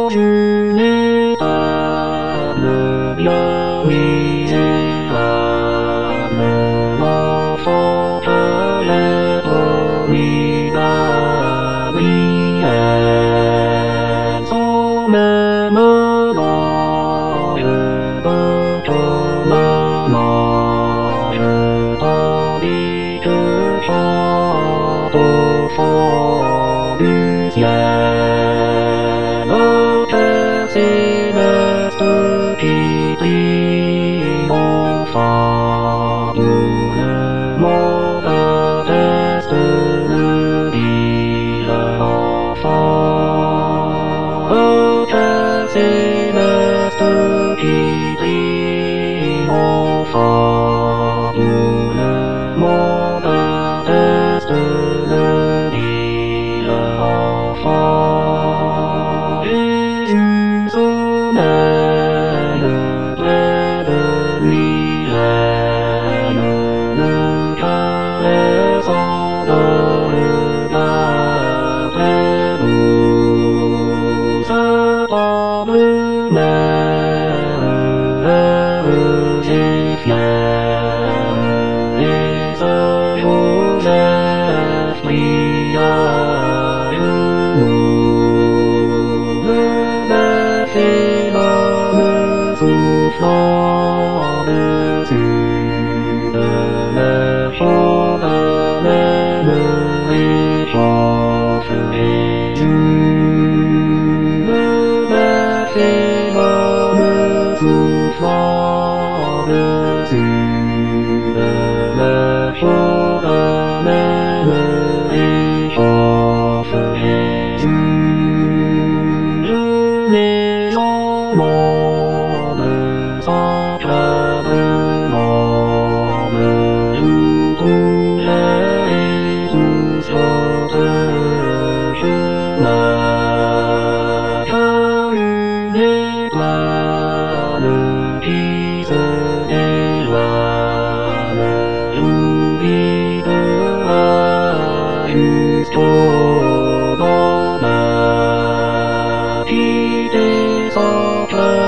je n'ai pas le bien misérable, l'enfant peut-être formidable, sans même l'ange de ton ange, tandis que chante au fond du ciel, au cœur céleste qui triomphant, tout le monde atteste le divin enfant, au cœur céleste qui triomphant, tout le monde atteste le divin enfant. Jésus sommeille près de lui, le caressant dans le regard très doux, sa tendre mère heureuse et fière, et Saint Joseph prie à genoux. Le bœuf et l'homme soufflant dessus de leur chant haleine réchauffe Jésus. Le bœuf et l'homme soufflant dessus de leur chant haleine réchauffe Jésus. Je les emmène sans craindre l'homme, tout projet et tous votre chemin, car une étoile qui se dévoile nous guidera jusqu'au bonheur. Quittez sans crainte